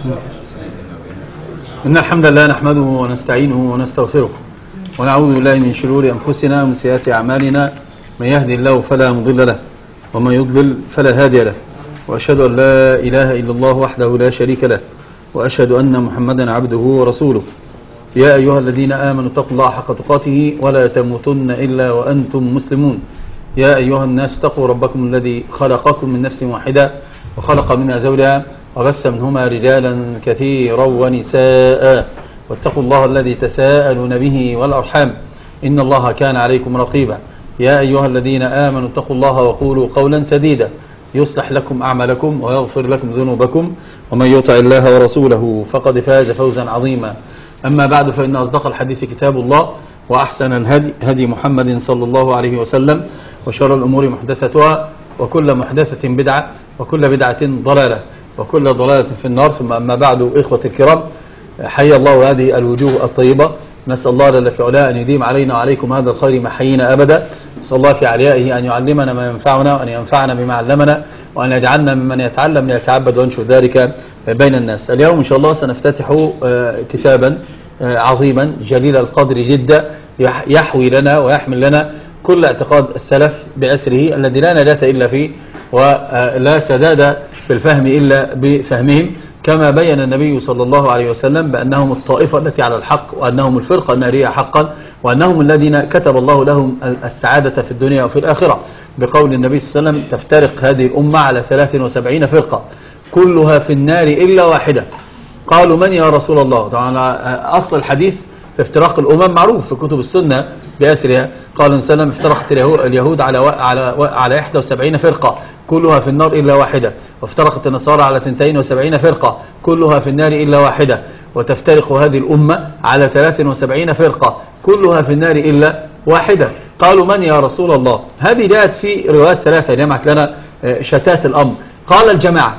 إن الحمد لله نحمده ونستعينه ونستغفره ونعوذ بالله من شرور أنفسنا ومن سيئات أعمالنا. من يهدي الله فلا مضل له ومن يضلل فلا هادي له، وأشهد أن لا إله إلا الله وحده لا شريك له، وأشهد أن محمدا عبده ورسوله. يا أيها الذين آمنوا اتقوا الله حق تقاته ولا تموتن إلا وأنتم مسلمون. يا أيها الناس اتقوا ربكم الذي خلقكم من نفس واحدة وخلق منها زوجها وبث منهما رجالا كثيرا ونساء، واتقوا الله الذي تساءلون به والأرحام إن الله كان عليكم رقيبا. يا أيها الذين آمنوا اتقوا الله وقولوا قولا سديدا يصلح لكم أعمالكم ويغفر لكم ذنوبكم، ومن يطع الله ورسوله فقد فاز فوزا عظيما. أما بعد، فإن أصدق الحديث كتاب الله، وأحسن الهدي هدي محمد صلى الله عليه وسلم، وشر الأمور محدثتها، وكل محدثة بدعة، وكل بدعة ضلالة، وكل ضلالة في النار. ثم أما بعد، إخوة الكرام، حي الله هذه الوجوه الطيبة. نسأل الله جل في علاه أن يديم علينا وعليكم هذا الخير ما حيينا أبدا. نسأل الله في عليائه أن يعلمنا ما ينفعنا، وأن ينفعنا بما علمنا، وأن يجعلنا ممن يتعلم ليتعبد وينشر ذلك بين الناس. اليوم إن شاء الله سنفتتح كتابا عظيما جليل القدر جدا، يحوي لنا ويحمل لنا كل اعتقاد السلف بعسره الذي لا نجاة إلا فيه، ولا سداد في الفهم إلا بفهمهم، كما بين النبي صلى الله عليه وسلم بأنهم الطائفة التي على الحق، وأنهم الفرقة النارية حقا، وأنهم الذين كتب الله لهم السعادة في الدنيا وفي الآخرة، بقول النبي صلى الله عليه وسلم: تفترق هذه الأمة على 73 فرقة كلها في النار إلا واحدة. قالوا: من يا رسول الله؟ طبعا أصل الحديث في افتراق الأمم معروف في كتب السنة بأسرها. قال النبي صلى الله عليه وسلم: افترقت اليهود على 71 فرقة كلها في النار إلا واحدة، وافترقت النصارى على 72 فرقة كلها في النار إلا واحدة، وتفترق هذه الأمة على 73 فرقة كلها في النار إلا واحدة. قالوا: من يا رسول الله؟ هذه جاءت في روايات ثلاثة جمعت لنا شتات الأمر. قال: الجماعة.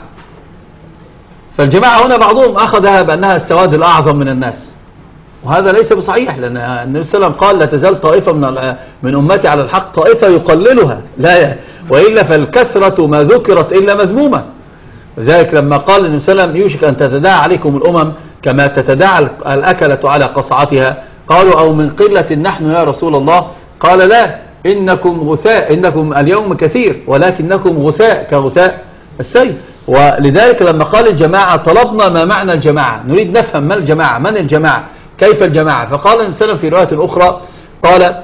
فالجماعة هنا بعضهم أخذها بأنها السواد الأعظم من الناس، وهذا ليس بصحيح، لأن النبي صلى الله عليه وسلم قال: لا تزال طائفة من أمتي على الحق، طائفة يقللها، لا وإلا فالكثرة ما ذكرت إلا مذمومة. لذلك لما قال النبي صلى الله عليه وسلم: يوشك أن تتداعى عليكم الأمم كما تتداعى الأكلة على قصعتها. قالوا: أو من قلة نحن يا رسول الله؟ قال: لا، إنكم غثاء، إنكم اليوم كثير ولكنكم غثاء كغثاء السيل. ولذلك لما قال الجماعة طلبنا ما معنى الجماعة، نريد نفهم ما الجماعة، من الجماعة، كيف الجماعة. فقال النبي صلى الله عليه وسلم في رواية أخرى، قال: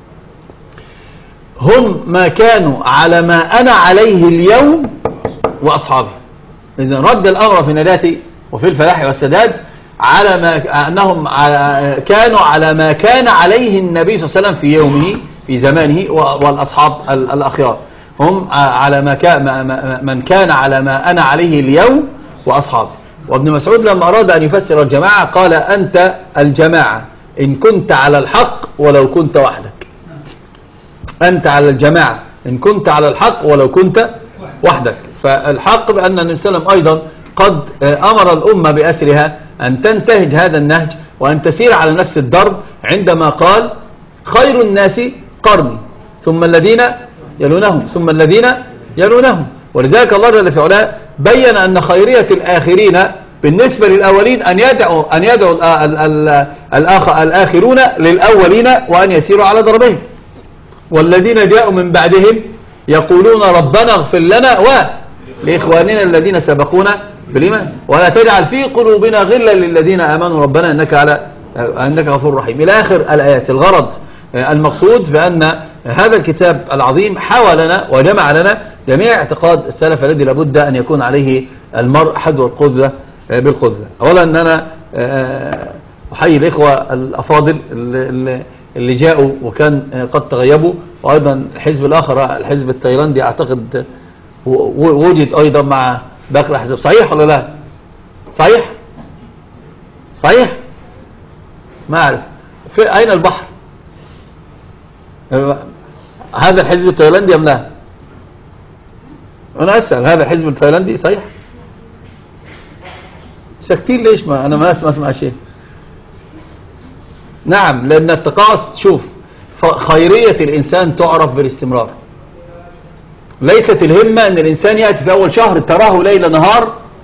هم ما كانوا على ما أنا عليه اليوم وأصحابي. إذن رد الأمر في النجاة وفي الفلاح والسداد على ما أنهم كانوا على ما كان عليه النبي صلى الله عليه وسلم في يومه في زمانه والأصحاب الأخيار. هم على من كان على ما أنا عليه اليوم وأصحابي. وابن مسعود لما أراد أن يفسر الجماعة قال: أنت الجماعة إن كنت على الحق ولو كنت وحدك. أنت على الجماعة إن كنت على الحق ولو كنت وحدك. فالحق بأن النبي صلى الله عليه وسلم أيضا قد أمر الأمة بأسرها أن تنتهج هذا النهج وأن تسير على نفس الدرب، عندما قال: خير الناس قرني ثم الذين يلونهم ثم الذين يلونهم. ولذلك الله جل في علاه بين أن خيرية الآخرين بالنسبة للأولين أن يدعو الآخرون للأولين وأن يسيروا على ضربهم. والذين جاءوا من بعدهم يقولون: ربنا اغفر لنا ولإخواننا الذين سبقونا بالإيمان ولا تجعل في قلوبنا غلا للذين آمنوا ربنا إنك غفور رحيم، إلى آخر الآيات. الغرض المقصود بأن هذا الكتاب العظيم حوى لنا وجمع لنا جميع اعتقاد السلف الذي لابد أن يكون عليه المرء حذو القدرة بالقدرة. أولا أن أنا أحيي الإخوة الأفاضل اللي جاءوا وكان قد تغيبوا، وأيضا الحزب الآخر الحزب التايلاندي أعتقد وجد أيضا مع باقي الأحزاب. صحيح ولا لا؟ صحيح ما أعرف في أين البحر. هذا الحزب التايلاندي أم لا؟ أنا أسأل، هذا الحزب التايلاندي صحيح؟ ساكتين ليش؟ ما أنا ما أسمع شيء. نعم، لأن التقاعس، شوف، خيرية الإنسان تعرف بالاستمرار. ليست الهمة أن الإنسان يأتي في أول شهر تراه ليل نهار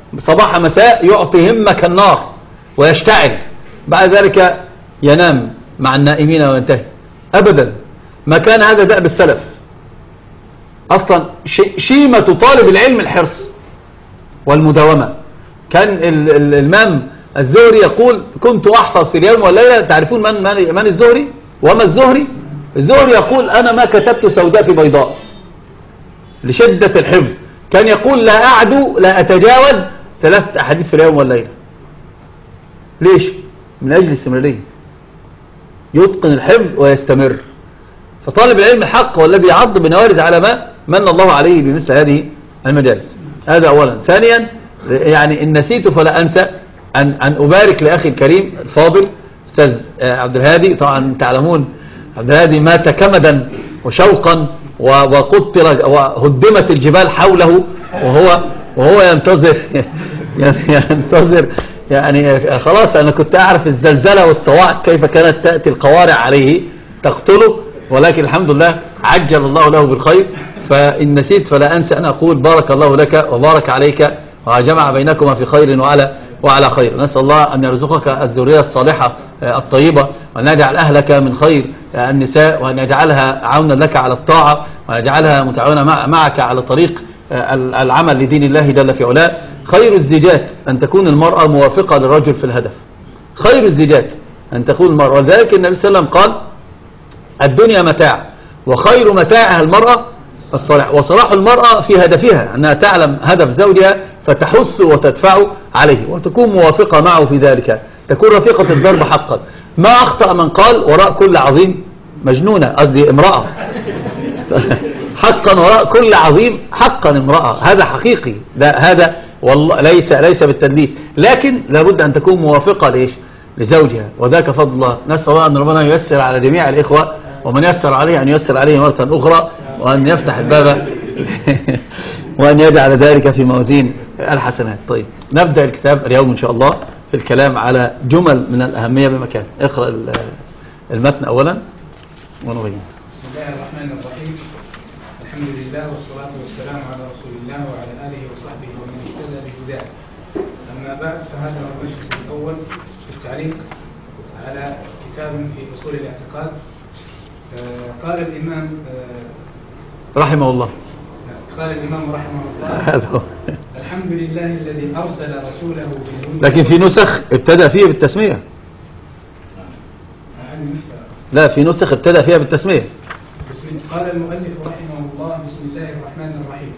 صباح مساء يعطي همة كالنار ويشتعل، بعد ذلك ينام مع النائمين وينتهي. أبدا ما كان هذا دأب السلف أصلا. شيمة طالب العلم الحرص والمداومة. كان الإمام الزهري يقول كنت أحفظ في اليوم والليلة. تعرفون من الزهري وما الزهري؟ الزهري يقول أنا ما كتبت سوداء في بيضاء لشدة الحفظ. كان يقول لا أعدو لا أتجاوز 3 أحاديث في اليوم والليلة. ليش؟ من أجل الاستمرارية، يتقن الحفظ ويستمر. فطالب العلم الحق والذي يعض بنوارز على ما من الله عليه بمثل هذه المجالس. هذا أولا. ثانيا يعني إن نسيت فلا أنسى أن أبارك لأخي الكريم الفاضل أستاذ عبد الهادي. طبعا تعلمون عبد الهادي مات كمدا وشوقا وقطر وهدمت الجبال حوله وهو ينتظر ينتظر يعني خلاص. أنا كنت أعرف الزلزلة والصواعق كيف كانت تأتي القوارع عليه تقتله، ولكن الحمد لله عجل الله له بالخير. فإن نسيت فلا أنسى أن أقول بارك الله لك وبارك عليك وجمع بينكما في خير وعلى خير. نسأل الله أن يرزقك الذرية الصالحة الطيبة، وأن يجعل أهلك من خير النساء، وأن يجعلها عونا لك على الطاعة، وأن يجعلها متعاونة معك على طريق العمل لدين الله جل في علاه. خير الزيجات أن تكون المرأة موافقة للرجل في الهدف. خير الزيجات أن تكون المرأة. ولذلك النبي صلى الله عليه وسلم قال الدنيا متاع وخير متاعها المرأة الصالحة. وصلاح المرأة في هدفها أنها تعلم هدف زوجها فتحث وتدفع عليه وتكون موافقة معه في ذلك، تكون رفيقة الدرب حقا. ما أخطأ من قال وراء كل عظيم مجنونة، قصدي امرأة حقا وراء كل عظيم حقا امرأة. هذا حقيقي، لا هذا والله ليس بالتدليس، لكن لابد أن تكون موافقة ليش لزوجها، وذاك فضل الله. نسأل الله أن ربنا ييسر على جميع الإخوة، ومن يسر عليه أن ييسر عليه مرة أخرى، وأن يفتح الباب وأن يجعل ذلك في موازين الحسنات. طيب نبدأ الكتاب اليوم إن شاء الله في الكلام على جمل من الأهمية بمكان. اقرأ المتن أولا ونغير. بسم الله الرحمن الرحيم. الحمد لله والصلاة والسلام على رسول الله وعلى آله وصحبه ومن اهتدى بهداه. أما بعد، فهذا هو المجلس الأول في التعليق على كتاب في أصول الاعتقاد. قال الإمام رحمه الله الحمد لله الذي أرسل رسوله بالهدى. لكن في نسخ ابتدأ فيه بالتسمية. لا، في نسخ ابتدأ فيها بالتسمية. قال المؤلف رحمه الله بسم الله الرحمن الرحيم.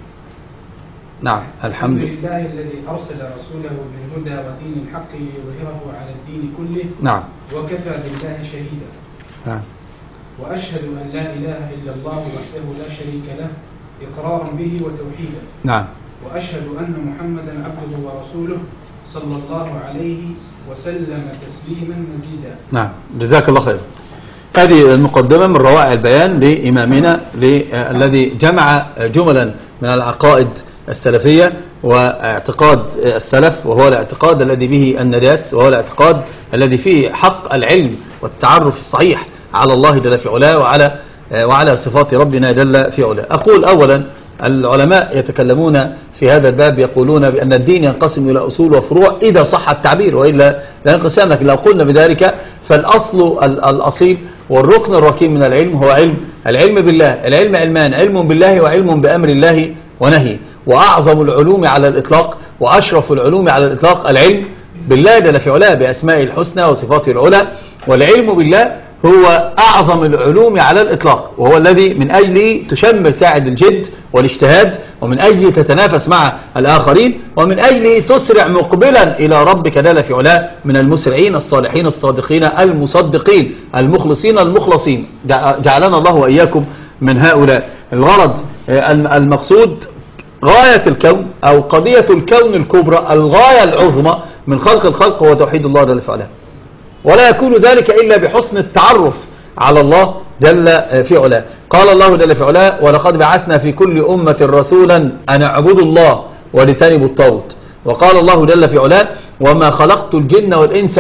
نعم. الحمد لله الذي أرسل رسوله بالهدى ودين الحق ليظهره على الدين كله. نعم. وكفى بالله شهيدا. نعم. وأشهد أن لا إله إلا الله وحده لا شريك له إقرارا به وتوحيدا. نعم. وأشهد أن محمدا عبده ورسوله صلى الله عليه وسلم تسليما مزيدا. نعم. جزاك الله خير. هذه المقدمة من روائع البيان لإمامنا الذي جمع جملا من العقائد السلفية واعتقاد السلف، وهو الاعتقاد الذي به النجاة، وهو الاعتقاد الذي فيه حق العلم والتعرف الصحيح على الله جل في علاه وعلى صفات ربنا جل في علاه. أقول أولا العلماء يتكلمون في هذا الباب يقولون بأن الدين ينقسم إلى أصول وفروع إذا صح التعبير، وإلا لا ينقسم. لكن لو قلنا بذلك فالأصل الأصيل والركن الركين من العلم هو العلم بالله. العلم علمان: علم بالله وعلم بأمر الله ونهي. وأعظم العلوم على الإطلاق وأشرف العلوم على الإطلاق العلم بالله جل في علاه بأسمائه الحسنى وصفاته العلى. والعلم بالله هو أعظم العلوم على الإطلاق، وهو الذي من أجله تشمل ساعد الجد والاجتهاد، ومن أجله تتنافس مع الآخرين، ومن أجله تسرع مقبلا إلى ربك جل في علاه من المسرعين الصالحين الصادقين المصدقين المخلصين المخلصين. جعلنا الله وإياكم من هؤلاء. الغرض المقصود غاية الكون أو قضية الكون الكبرى، الغاية العظمى من خلق الخلق هو توحيد الله جل في علاه، ولا يكون ذلك إلا بحسن التعرف على الله جل في علاه. قال الله جل في علاه: ولقد بعثنا في كل أمة رسولا أن اعبدوا الله واجتنبوا الطاغوت. وقال الله جل في علاه: وما خلقت الجن والإنس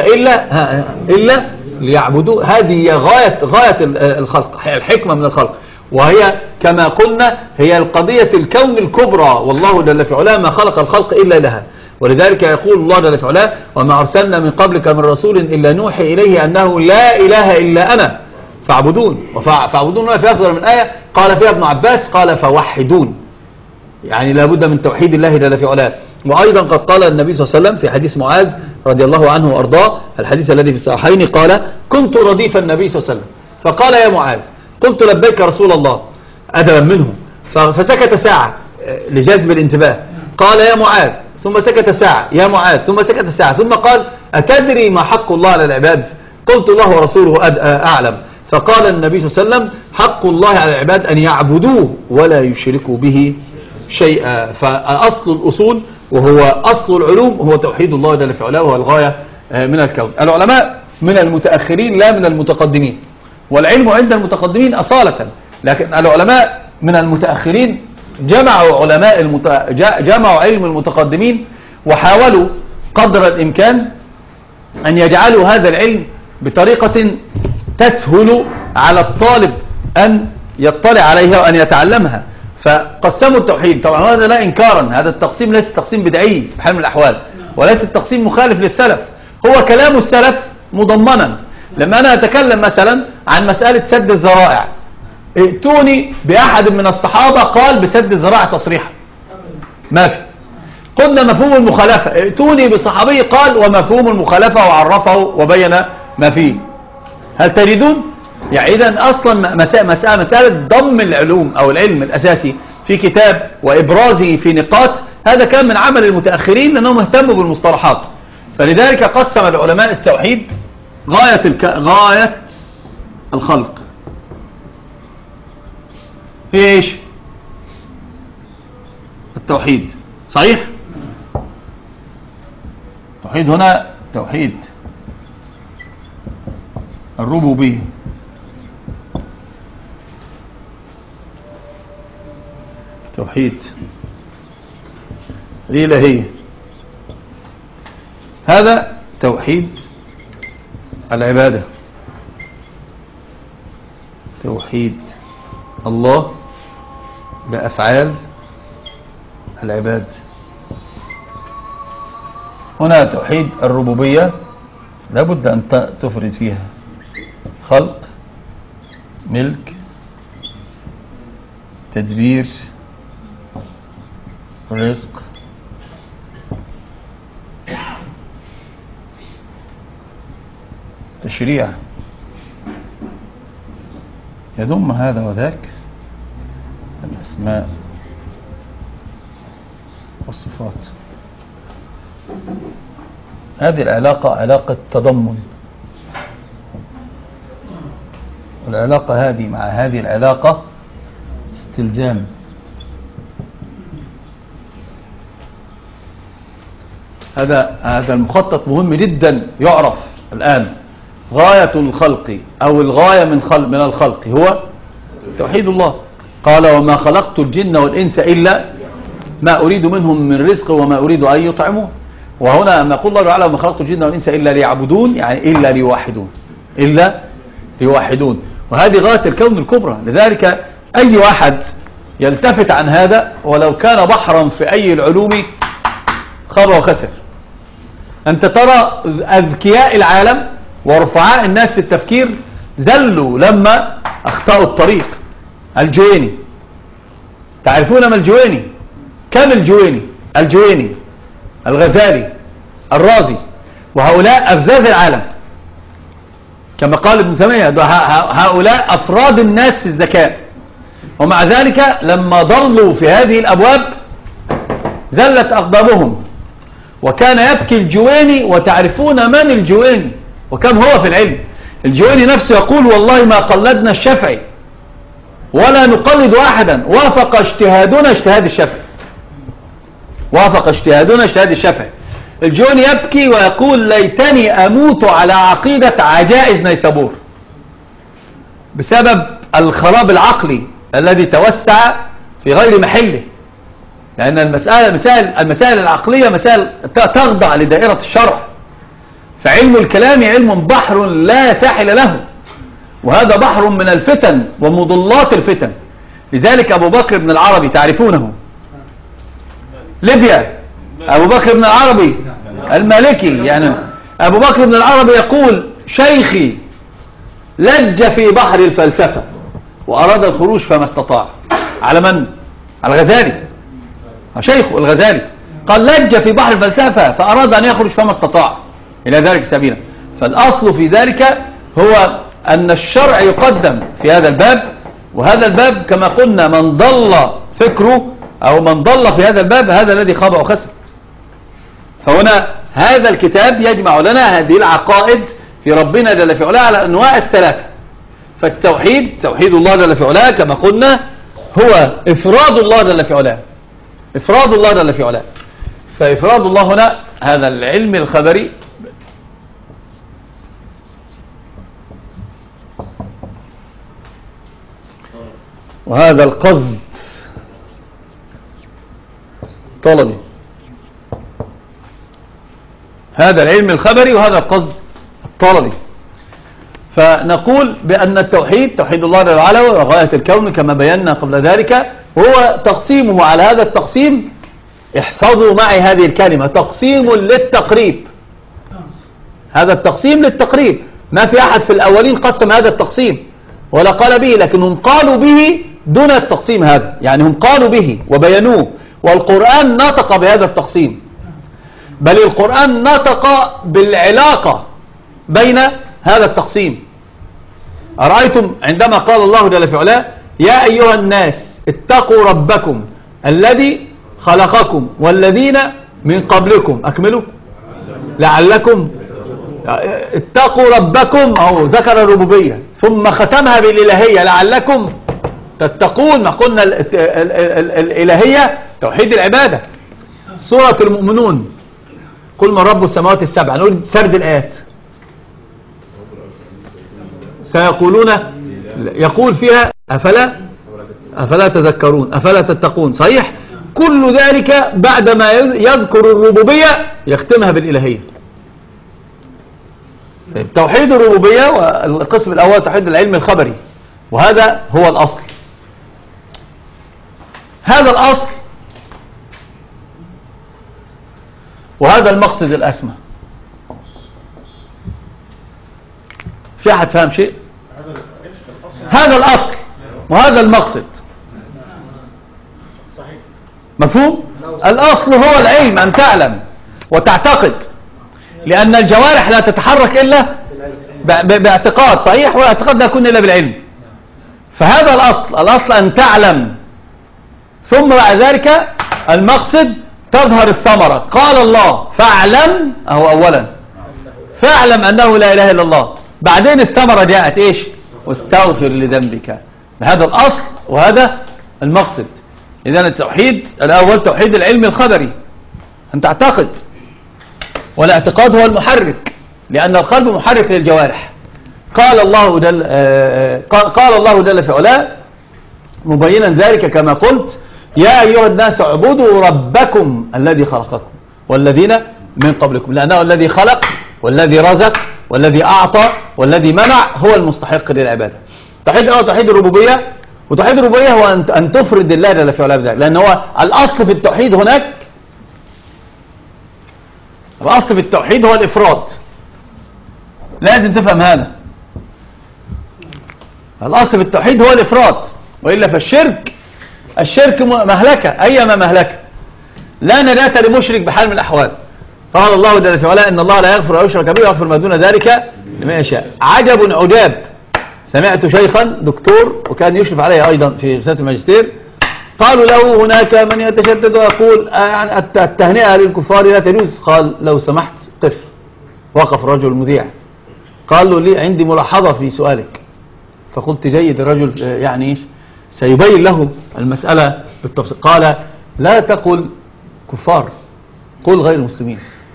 إلا ليعبدوا. هذه غاية الخلق، الحكمة من الخلق، وهي كما قلنا هي القضية الكون الكبرى، والله جل في علاه ما خلق الخلق إلا لها. ولذلك يقول الله جل وعلا: وما أرسلنا من قبلك من رسول إلا نوحي إليه أنه لا إله إلا أنا فاعبدون. فاعبدون في أكثر من آية قال فيها ابن عباس قال فوحدون، يعني لابد من توحيد الله جل وعلا. وأيضا قد قال النبي صلى الله عليه وسلم في حديث معاذ رضي الله عنه وأرضاه، الحديث الذي في الصحيحين، قال: كنت رديف النبي صلى الله عليه وسلم فقال: يا معاذ. قلت: لبيك رسول الله، أدبا منه. فسكت ساعة لجذب الانتباه، قال: يا معاذ. ثم سكت ساعة: يا معاذ. ثم سكت ساعة، ثم قال: أتدري ما حق الله على العباد؟ قلت: الله ورسوله أعلم. فقال النبي صلى الله عليه وسلم: حق الله على العباد أن يعبدوه ولا يشركوا به شيئا. فأصل الأصول وهو أصل العلوم هو توحيد الله جل وعلا، وهو الغاية من الكون. العلماء من المتأخرين لا من المتقدمين، والعلم عند المتقدمين أصالة، لكن العلماء من المتأخرين جمعوا علم المتقدمين وحاولوا قدر الإمكان أن يجعلوا هذا العلم بطريقة تسهل على الطالب أن يطلع عليها وأن يتعلمها. فقسموا التوحيد. طبعا هذا لا إنكارا، هذا التقسيم ليس تقسيم بدعي بحال من الأحوال، وليس التقسيم مخالف للسلف، هو كلام السلف مضمنا. لما أنا أتكلم مثلا عن مسألة سد الذرائع، ائتوني بأحد من الصحابة قال بسد الذرائع تصريحا، ما في. قلنا مفهوم المخالفة، ائتوني بصحابي قال ومفهوم المخالفة وعرفه وبين ما فيه. هل تجدون؟ يعني إذن أصلا مسألة ضم العلوم أو العلم الأساسي في كتاب وإبرازه في نقاط، هذا كان من عمل المتأخرين لأنهم اهتموا بالمصطلحات. فلذلك قسم العلماء التوحيد غاية الخلق هي ايش؟ التوحيد، صحيح؟ التوحيد هنا توحيد الربوبية، توحيد الإلهية، هذا توحيد العبادة، توحيد الله بأفعال العباد. هنا توحيد الربوبية لابد أن تفرد فيها خلق، ملك، تدبير، رزق، تشريع، يضم هذا وذاك، الأسماء والصفات. هذه العلاقة علاقة تضمن، والعلاقة هذه مع هذه العلاقة استلزام. هذا المخطط مهم جدا يعرف الآن. غاية الخلق أو الغاية من الخلق هو توحيد الله. قال: وما خلقت الجن والإنس إلا ما أريد منهم من رزق وما أريد أن يطعمون. وهنا ما يقول الله تعالى: وما خلقت الجن والإنس إلا ليعبدون، يعني إلا ليوحدون، إلا ليوحدون. وهذه غاية الكون الكبرى. لذلك أي واحد يلتفت عن هذا ولو كان بحرا في أي العلوم خاب وخسر. أنت ترى أذكياء العالم ورفعاء الناس في التفكير ذلوا لما أخطأوا الطريق. الجويني، تعرفون ما الجويني؟ كم الجويني، الغزالي، الرازي، وهؤلاء أفزاز العالم كما قال ابن تيمية، هؤلاء أفراد الناس في الذكاء. ومع ذلك لما ضلوا في هذه الأبواب زلت أقدامهم. وكان يبكي الجويني، وتعرفون من الجويني وكم هو في العلم. الجويني نفسه يقول: والله ما قلدنا الشافعي ولا نقلد أحدا، وافق اجتهادنا اجتهاد الشافعي. الجويني يبكي ويقول: ليتني أموت على عقيدة عجائز نيسابور، بسبب الخراب العقلي الذي توسع في غير محله. لأن المسائل العقلية مسائل تخضع لدائرة الشرع، فعلم الكلام علم بحر لا ساحل له، وهذا بحر من الفتن ومضلات الفتن. لذلك أبو بكر بن العربي تعرفونه، ليبيا أبو بكر بن العربي المالكي. يعني أبو بكر بن العربي يقول شيخي لج في بحر الفلسفة وأراد الخروج فما استطاع. على من؟ على الغزالي، شيخه الغزالي قال لج في بحر الفلسفة فأراد أن يخرج فما استطاع إلى ذلك سبيلا. فالأصل في ذلك هو أن الشرع يقدم في هذا الباب، وهذا الباب كما قلنا من ضل فكره أو من ضل في هذا الباب هذا الذي خاب وخسر. فهنا هذا الكتاب يجمع لنا هذه العقائد في ربنا جل في علاه على أنواع الثلاثة. فالتوحيد توحيد الله جل في علاه كما قلنا هو إفراد الله جل في علاه، إفراد الله جل في علاه. فإفراد الله هنا هذا العلم الخبري وهذا القصد طلبي، هذا العلم الخبري وهذا القصد الطلبي. فنقول بأن التوحيد توحيد الله جل وعلا وغاية الكون كما بينا قبل ذلك، وهو تقسيمه على هذا التقسيم. احفظوا معي هذه الكلمة، تقسيم للتقريب. هذا التقسيم للتقريب، ما في أحد في الأولين قسم هذا التقسيم ولا قال به، لكنهم قالوا به دون التقسيم هذا. يعني هم قالوا به وبينوه، والقرآن نطق بهذا التقسيم، بل القرآن نطق بالعلاقة بين هذا التقسيم. أرأيتم عندما قال الله جل في علاه يا أيها الناس اتقوا ربكم الذي خلقكم والذين من قبلكم، أكملوا لعلكم اتقوا ربكم، أو ذكر الربوبية ثم ختمها بالإلهية لعلكم تتقون. ما قلنا الإلهية توحيد العبادة. سورة المؤمنون قل من رب السماوات السبع، نقول سرد الآيات سيقولون، يقول فيها أفلا تذكرون أفلا تتقون. صحيح، كل ذلك بعدما يذكر الربوبية يختمها بالإلهية. توحيد الربوبية والقسم الأول توحيد العلم الخبري، وهذا هو الأصل. هذا الأصل وهذا المقصد الأسمى. في أحد فهم شيء؟ هذا الأصل وهذا المقصد، مفهوم؟ الأصل هو العلم، أن تعلم وتعتقد، لأن الجوارح لا تتحرك إلا باعتقاد. صحيح، والاعتقاد لا يكون إلا بالعلم. فهذا الأصل أن تعلم، ثم بعد ذلك المقصد تظهر الثمرة. قال الله فاعلم، أهو أولا فاعلم أنه لا إله إلا الله، بعدين الثمرة جاءت إيش؟ واستغفر لذنبك. هذا الأصل وهذا المقصد. إذن التوحيد الأول توحيد العلم الخبري، أن تعتقد، والاعتقاد هو المحرك، لأن القلب محرك للجوارح. قال الله جل في علاه مبينا ذلك كما قلت يا أيها الناس اعبدوا ربكم الذي خلقكم والذين من قبلكم، لأنه الذي خلق والذي رزق والذي أعطى والذي منع هو المستحق للعبادة. توحيد الربوبية، وتوحيد الربوبية هو أن تفرد الله جل في علاه بذلك، لأن هو الأصل في التوحيد. هناك الأصل في التوحيد هو الإفراد، لازم تفهم هذا. الأصل في التوحيد هو الإفراد، وإلا فالشرك مهلكة، أيما مهلكة، لا نجاة لمشرك بحال من الأحوال. قال الله جل وعلا إن الله لا يغفر أن يشرك به ويغفر ما دون ذلك لمن يشاء. عجب عجاب، سمعت شيخا دكتور وكان يشرف عليه أيضا في رسالة الماجستير، قالوا له هناك من يتشدد ويقول يعني التهنئة للكفار لا تجوز. قال لو سمحت قف. وقف الرجل المذيع، قال له لي عندي ملاحظة في سؤالك. فقلت جيد، الرجل يعني سيبين له المسألة بالتفصيل. قال لا تقل كفار، قل غير المسلمين.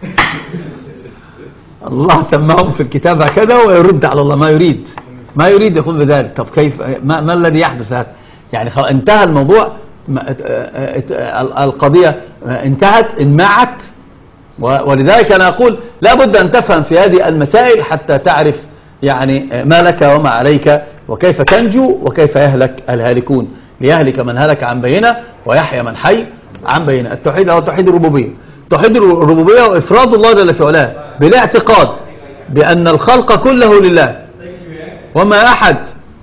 الله سماهم في الكتاب هكذا، ويرد على الله ما يريد يقول بذلك. طب كيف، ما الذي يحدث هذا؟ يعني انتهى الموضوع، القضية انتهت، انمعت. ولذلك أنا أقول لا بد أن تفهم في هذه المسائل حتى تعرف يعني ما لك وما عليك، وكيف تنجو وكيف يهلك الهالكون. ليهلك من هلك عن بينة ويحيى من حي عن بينة. التوحيد هو توحيد الربوبية. توحيد الربوبية وإفراد الله جل في علاه بالاعتقاد بأن الخلق كله لله، وما أحد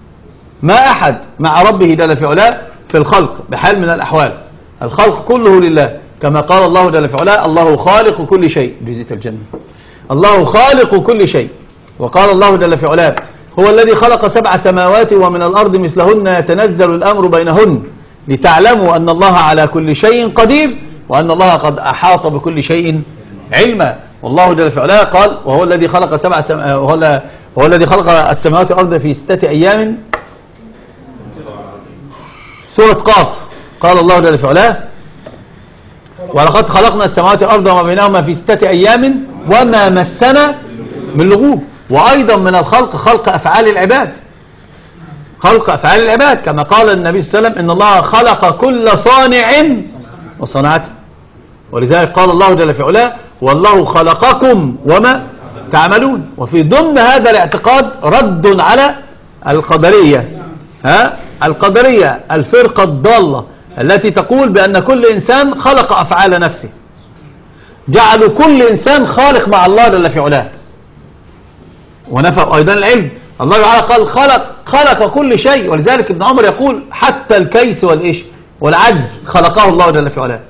مع ربه جل في علاه في الخلق بحال من الأحوال، الخلق كله لله، كما قال الله جل في علاه: الله خالق كل شيء، جزيت الجنة، الله خالق كل شيء. وقال الله جل في علاه: هو الذي خلق 7 سماوات ومن الأرض مثلهن يتنزل الأمر بينهن لتعلموا أن الله على كل شيء قدير وأن الله قد أحاط بكل شيء علما. والله جل في علاه قال: وهو الذي خلق هو الذي خلق السماوات والأرض في 6 أيام. سورة قاف، قال الله جل في علاه: ولقد خلقنا السماوات والأرض وما بينهما في 6 أيام وما مسنا من لغوب. وأيضا من الخلق خلق أفعال العباد، خلق أفعال العباد، كما قال النبي صلى الله عليه وسلم: إن الله خلق كل صانع وصنعته. ولذلك قال الله جل في علاه: والله خلقكم وما تعملون. وفي ضمن هذا الاعتقاد رد على القدرية، القدرية الفرقة الضالة التي تقول بأن كل إنسان خلق أفعال نفسه، جعلوا كل إنسان خالق مع الله جل في علاه، ونفوا أيضا العلم. الله تعالى قال: خلق كل شيء. ولذلك ابن عمر يقول: حتى الكيس والعجز خلقه الله جل في علاه.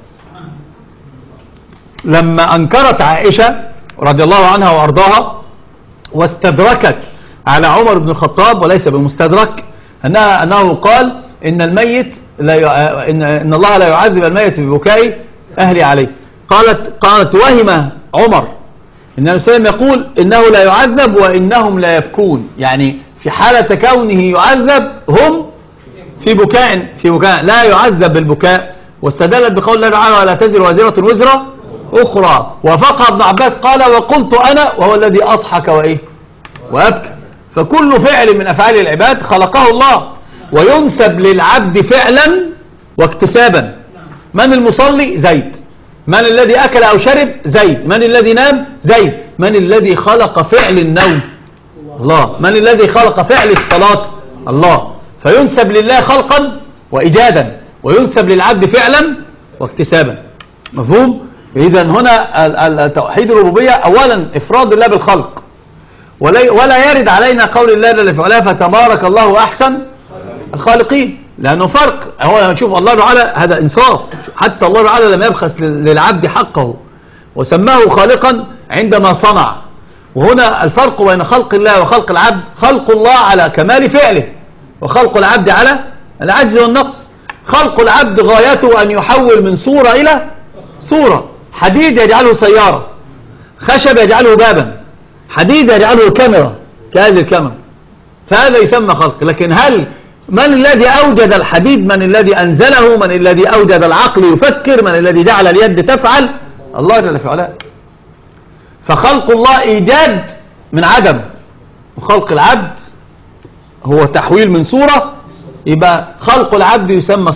لما أنكرت عائشة رضي الله عنها وأرضاها واستدركت على عمر بن الخطاب، وليس بمستدرك، أنه قال: إن الميت إن الله لا يعذب الميت ببكاء أهلي عليه. قالت: وهم عمر إن النبي صلى الله عليه وسلم يقول إنه لا يعذب وإنهم لا يبكون، يعني في حالة كونه يعذب هم في بكاء لا يعذب بالبكاء. واستدلت بقول الله تعالى: ولا تزر وازرة وزر أخرى. وفقه ابن عباس قال: وقلت أنا وهو الذي أضحك وأبكى. فكل فعل من أفعال العباد خلقه الله، وينسب للعبد فعلا واكتسابا. من المصلي؟ زيد. من الذي أكل أو شرب؟ زيد. من الذي نام؟ زيد. من الذي خلق فعل النوم؟ الله. من الذي خلق فعل الصلاة؟ الله. فينسب لله خلقا وإيجادا، وينسب للعبد فعلا واكتسابا. مفهوم؟ إذن هنا توحيد الربوبية أولا إفراد الله بالخلق، ولا يرد علينا قول الله جل في علاه: فتبارك الله أحسن الخالقين، لأنه فرق. هو نشوف الله تعالى هذا إنصاف، حتى الله تعالى لم يبخس للعبد حقه وسماه خالقا عندما صنع. وهنا الفرق بين خلق الله وخلق العبد: خلق الله على كمال فعله، وخلق العبد على العجز والنقص. خلق العبد غايته أن يحول من صورة إلى صورة، حديد يجعله سيارة، خشب يجعله بابا، حديد يجعله كاميرا كهذه الكاميرا، فهذا يسمى خلق. لكن من الذي أوجد الحديد؟ من الذي أنزله؟ من الذي أوجد العقل يفكر؟ من الذي جعل اليد تفعل؟ الله جل في علاه. فخلق الله إيجاد من عدم، وخلق العبد هو تحويل من صورة. يبقى خلق العبد يسمى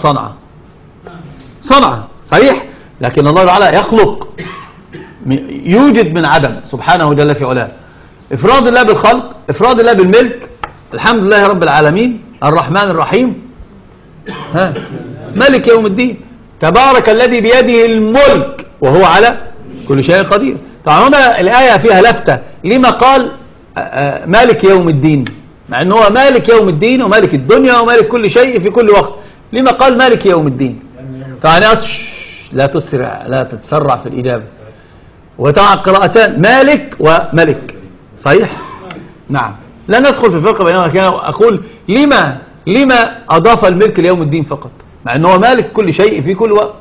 صنعة صحيح، لكن الله تعالى يخلق، يوجد من عدم سبحانه جل في علاه. إفراد الله بالخلق، إفراد الله بالملك. الحمد لله رب العالمين الرحمن الرحيم ملك يوم الدين، تبارك الذي بيده الملك وهو على كل شيء قدير. طبعا هنا الآية فيها لفتة، لما قال مالك يوم الدين مع أنه هو مالك يوم الدين ومالك الدنيا ومالك كل شيء في كل وقت؟ لما قال مالك يوم الدين؟ طبعا لا تسرع، لا تتسرع في الإجابة. وطبعا قراءتان مالك وملك صحيح؟ نعم. لا ندخل في الفرق بينهما، كان أقول لما أضاف الملك ليوم الدين فقط مع أنه هو مالك كل شيء في كل وقت؟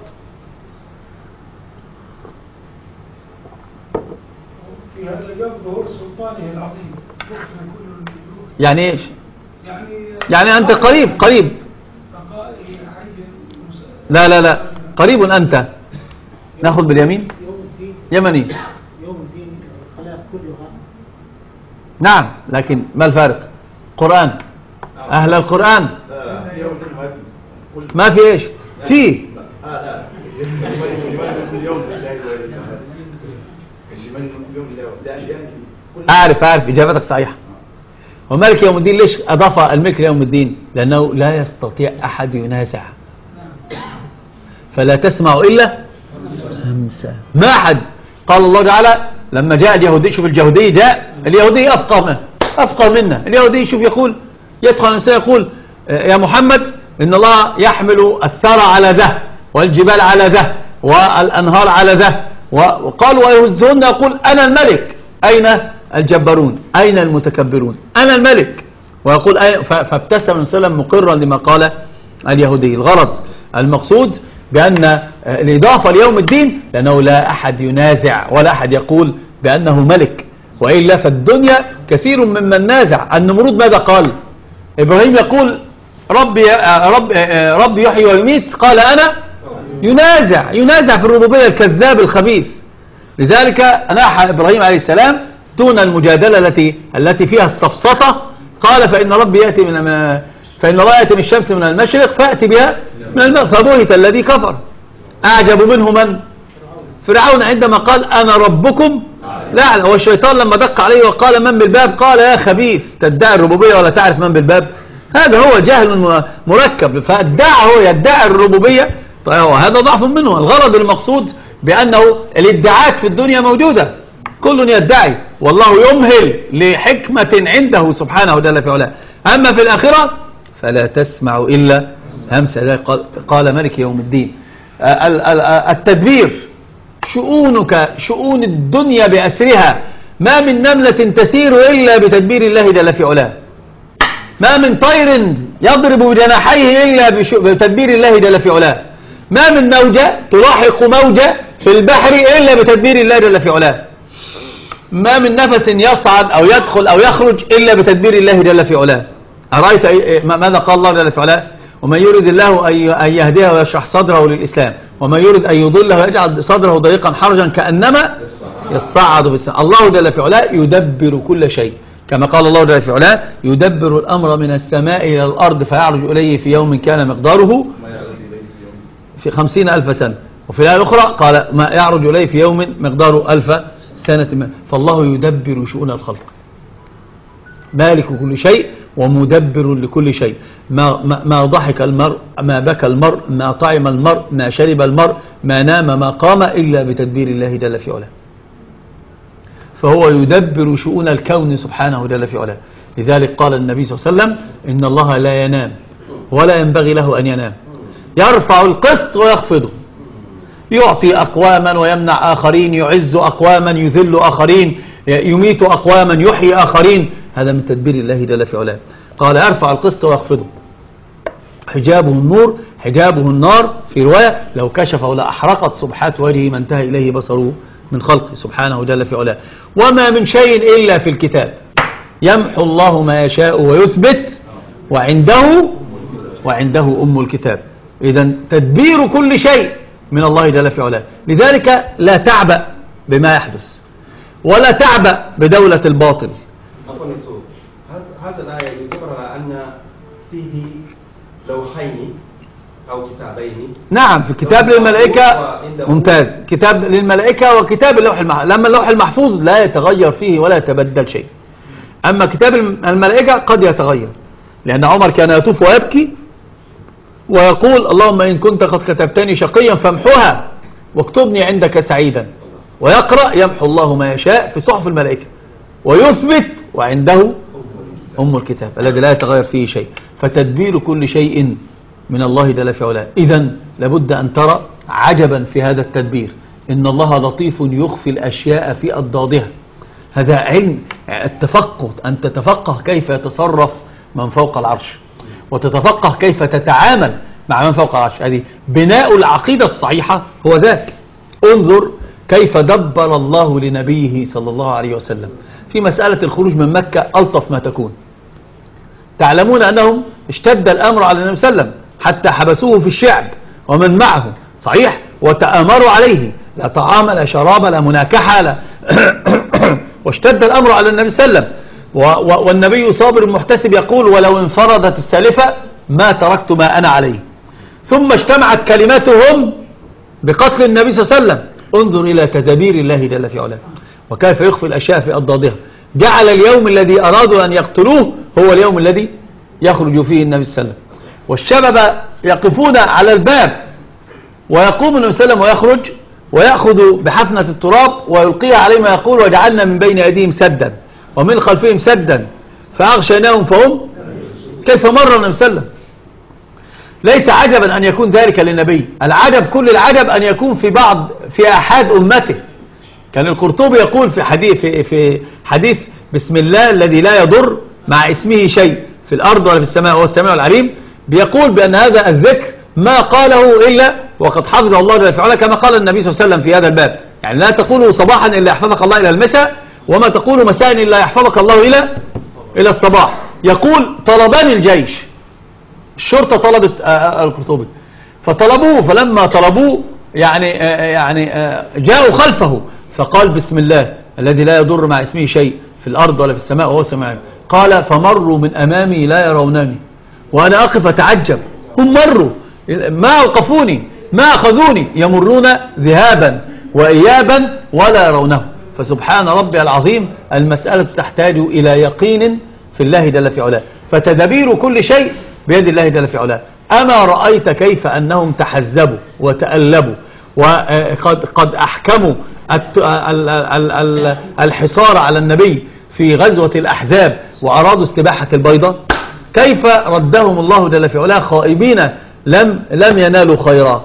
في هذا الجواب ظهور سلطانه العظيم. يعني ايش؟ يعني أنت قريب. لا قريب أنت. نأخذ باليمين يمني. يوم الدين الخلائق كلها. نعم، لكن ما الفارق؟ قرآن، أهل القرآن ما في ايش؟ في أعرف إجابتك صحيحة. وملك يوم الدين ليش أضاف الملك ليوم الدين؟ لأنه لا يستطيع أحد ينازع، فلا تسمع إلا همسة. ما حد قال الله تعالى لما جاء اليهودي، شوف اليهودي جاء، اليهودي أفقه منا. اليهودي شوف يقول، يدخل الإنسان يقول يا محمد إن الله يحمل الثرى على ذه والجبال على ذه والأنهار على ذه، وقالوا ويهزون يقول أنا الملك، أين الجبارون، أين المتكبرون، أنا الملك، ويقول فابتسم النبي صلى الله عليه وسلم مقرا لما قال اليهودي. الغرض المقصود بأن الإضافة ليوم الدين لأنه لا أحد ينازع ولا أحد يقول بأنه ملك، وإلا فالدنيا كثير ممن نازع. النمرود ماذا قال؟ إبراهيم يقول ربي يحيي ويميت، قال أنا ينازع في الربوبية، الكذاب الخبيث. لذلك أناح إبراهيم عليه السلام دون المجادلة التي فيها السفسطة، قال فإن الله يأتي من الشمس من المشرق فأتي بها من المغرب، فبهت الذي كفر. أعجب منه من؟ فرعون عندما قال أنا ربكم لا. هو الشيطان لما دق عليه وقال من بالباب، قال يا خبيث تدعي الربوبية ولا تعرف من بالباب. هذا هو جهل مركب، يدعي الربوبية. طيب هذا ضعف منه. الغرض المقصود بأنه الادعاءات في الدنيا موجودة، كل يدعي، والله يمهل لحكمة عنده سبحانه جل في علاه. أما في الآخرة فلا تسمع إلا همسة. قال ملك يوم الدين. التدبير شؤون الدنيا بأسرها، ما من نملة تسير إلا بتدبير الله جل في علاه، ما من طير يضرب بجناحيه إلا بتدبير الله جل في علاه، ما من موجة تلاحق موجة في البحر إلا بتدبير الله جل في علاه، ما من نفس يصعد أو يدخل أو يخرج إلا بتدبير الله جل في علاه. أرأيت ماذا قال الله جل في علاه؟ ومن يريد الله أن يهديه ويشرح صدره للإسلام، ومن يريد أن يضله ويجعل صدره ضيقا حرجا كأنما يصعد في السماء. الله جل في علاه يدبر كل شيء، كما قال الله جل في علاه يدبر الأمر من السماء إلى الأرض فيعرج إليه في يوم كان مقداره في 50,000 سنة. وفي الآية الأخرى قال ما يعرج إليه في يوم مقداره 1000 سنة. فالله يدبر شؤون الخلق، مالك كل شيء ومدبر لكل شيء. ما ضحك المرء، ما بكى المرء، ما طعم المرء، ما شرب المرء، ما نام، ما قام إلا بتدبير الله جل في علاه. فهو يدبر شؤون الكون سبحانه جل في علاه. لذلك قال النبي صلى الله عليه وسلم إن الله لا ينام ولا ينبغي له أن ينام، يرفع القسط ويخفضه، يعطي أقواما ويمنع آخرين، يعز أقواما يذل آخرين، يميت أقواما يحيي آخرين. هذا من تدبير الله جل في علاه. قال يرفع القسط ويخفضه، حجابه النور حجابه النار. في رواية لو كشفه لأحرقت سبحات وجهه ما انتهى إليه بصره من خلقه سبحانه جل في علاه. وما من شيء إلا في الكتاب، يمحو الله ما يشاء ويثبت وعنده أم الكتاب. إذن تدبير كل شيء من الله جل في علاه. لذلك لا تعبأ بما يحدث ولا تعبأ بدولة الباطل. هذا الآية يعتبر على أن فيه لوحين أو كتابين. نعم، في كتاب للملائكة ممتاز، كتاب للملائكة وكتاب اللوح المحفوظ. لما اللوح المحفوظ لا يتغير فيه ولا يتبدل شيء، أما كتاب الملائكة قد يتغير، لأن عمر كان يطوف ويبكي ويقول اللهم إن كنت قد كتبتني شقيا فامحوها واكتبني عندك سعيدا. ويقرأ يمحو الله ما يشاء في صحف الملائكة ويثبت وعنده أم الكتاب الذي لا يتغير فيه شيء. فتدبير كل شيء من الله جل في علاه. إذن لابد أن ترى عجبا في هذا التدبير، إن الله لطيف يخفي الأشياء في أضدادها. هذا علم التفقه، أن تتفقه كيف يتصرف من فوق العرش، وتتفقه كيف تتعامل مع من فوق العرش. هذه بناء العقيدة الصحيحة هو ذاك. انظر كيف دبر الله لنبيه صلى الله عليه وسلم في مسألة الخروج من مكة ألطف ما تكون. تعلمون أنهم اشتد الأمر على النبي صلى الله عليه وسلم حتى حبسوه في الشعب ومن معه، صحيح، وتآمروا عليه، لا طعام لا شراب لا مناكحة لا واشتد الأمر على النبي صلى الله عليه وسلم. والنبي صابر محتسب يقول ولو انفردت السالفة ما تركت ما أنا عليه. ثم اجتمعت كلماتهم بقتل النبي صلى الله عليه وسلم. انظر إلى تدابير الله جل في علاه وكيف يخفي الأشياء في أضدادها. جعل اليوم الذي أرادوا أن يقتلوه هو اليوم الذي يخرج فيه النبي صلى الله عليه وسلم، والشباب يقفون على الباب ويقوم النبي صلى الله عليه وسلم ويخرج ويأخذ بحفنة التراب ويلقيها عليه ما يقول وجعلنا من بين أيديهم سدا ومن خلفهم سدا فأغشيناهم فهم كيف مر النبي صلى الله عليه وسلم. ليس عجبا أن يكون ذلك للنبي، العجب كل العجب أن يكون في أحد أمته. كان القرطبي يقول في حديث بسم الله الذي لا يضر مع اسمه شيء في الأرض ولا في السماء، وهو السميع العليم، بيقول بأن هذا الذكر ما قاله إلا وقد حفظه الله جل وعلا كما قال النبي صلى الله عليه وسلم في هذا الباب. يعني لا تقوله صباحا إلا يحفظك الله إلى المساء، وما تقول مساء إلا يحفظك الله إلى الصباح. يقول طلبان الجيش، الشرطة طلبت القرطبي فطلبوه، فلما طلبوه يعني جاءوا خلفه فقال بسم الله الذي لا يضر مع اسمه شيء في الأرض ولا في السماء وهو السميع العليم. قال فمروا من أمامي لا يرونني وأنا أقف أتعجب، هم مروا ما أوقفوني ما أخذوني، يمرون ذهابا وإيابا ولا يرونه. فسبحان ربي العظيم، المسألة تحتاج إلى يقين في الله جل في علاه، فتدبير كل شيء بيد الله جل في علاه. أما رأيت كيف أنهم تحزبوا وتألبوا وقد أحكموا الحصار على النبي في غزوة الأحزاب وأرادوا استباحة البيضة، كيف ردهم الله جل في علاه خائبين لم ينالوا خيرا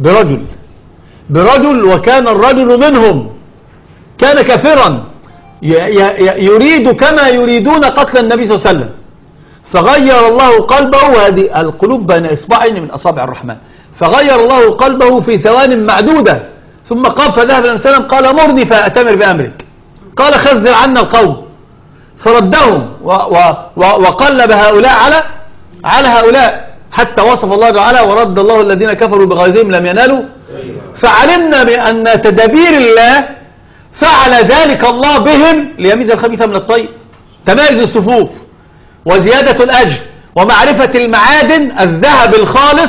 برجل وكان الرجل منهم كان كافرا يريد كما يريدون قتل النبي صلى الله عليه وسلم، فغير الله قلبه، وهذه القلوب بين إصبعين من أصابع الرحمن، فغير الله قلبه في ثوان معدودة، ثم قام فذهب النبي صلى الله عليه وسلم قال مرني فأتمر بأمرك، قال خذل عنا القوم، فردهم وقلب هؤلاء على هؤلاء حتى وصف الله تعالى ورد الله الذين كفروا بغيظهم لم ينالوا. فعلمنا بأن تدابير الله فعل ذلك الله بهم ليميز الخبيث من الطيب، تميز الصفوف وزيادة الأجر ومعرفة المعادن الذهب الخالص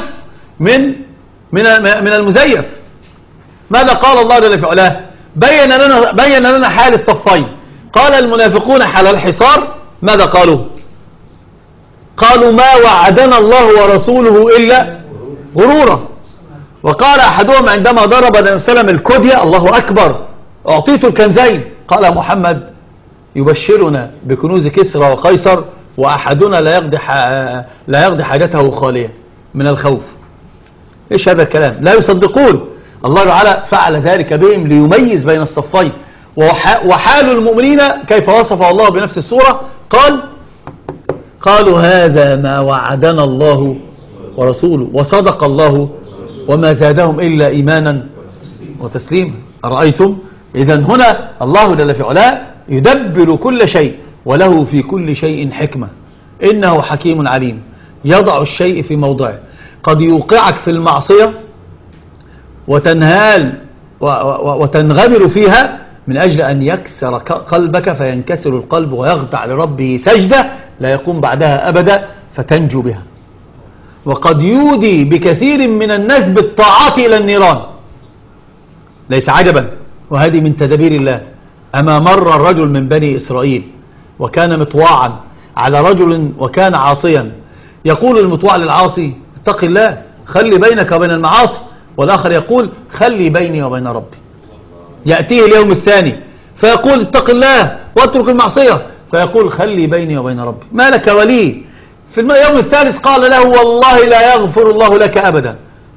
من المزيف. ماذا قال الله جل في علاه؟ بين لنا حال الصفين. قال المنافقون حال الحصار ماذا قالوا ما وعدنا الله ورسوله إلا غرورا. وقال أحدهم عندما ضرب النبي صلى الله عليه وسلم الكدية الله أكبر أعطيت الكنزين، قال محمد يبشرنا بكنوز كسرى وقيصر وأحدنا لا يقضي حاجته خالية من الخوف. إيش هذا الكلام؟ لا يصدقون. الله تعالى فعل ذلك بهم ليميز بين الصفين. وحال المؤمنين كيف وصفه الله بنفس السورة؟ قالوا هذا ما وعدنا الله ورسوله وصدق الله وما زادهم إلا إيمانا وتسليما. أرأيتم؟ إذن هنا الله جل في علاه يدبر كل شيء وله في كل شيء حكمة، إنه حكيم عليم. يضع الشيء في موضعه، قد يوقعك في المعصية وتنهال وتنغمر فيها من أجل أن يكسر قلبك فينكسر القلب ويخضع لربه سجدة لا يقوم بعدها أبدا فتنجو بها. وقد يودي بكثير من الناس بالطاعات إلى النيران، ليس عجبا، وهذه من تدبير الله. أما مر الرجل من بني إسرائيل وكان مطواعا على رجل وكان عاصيا، يقول المطواع للعاصي اتق الله خلي بينك وبين المعاصي، والآخر يقول خلي بيني وبين ربي. يأتيه اليوم الثاني فيقول اتق الله واترك المعصية، فيقول خلي بيني وبين ربي ما لك ولي. في اليوم الثالث قال له والله لا يغفر الله لك أبدا.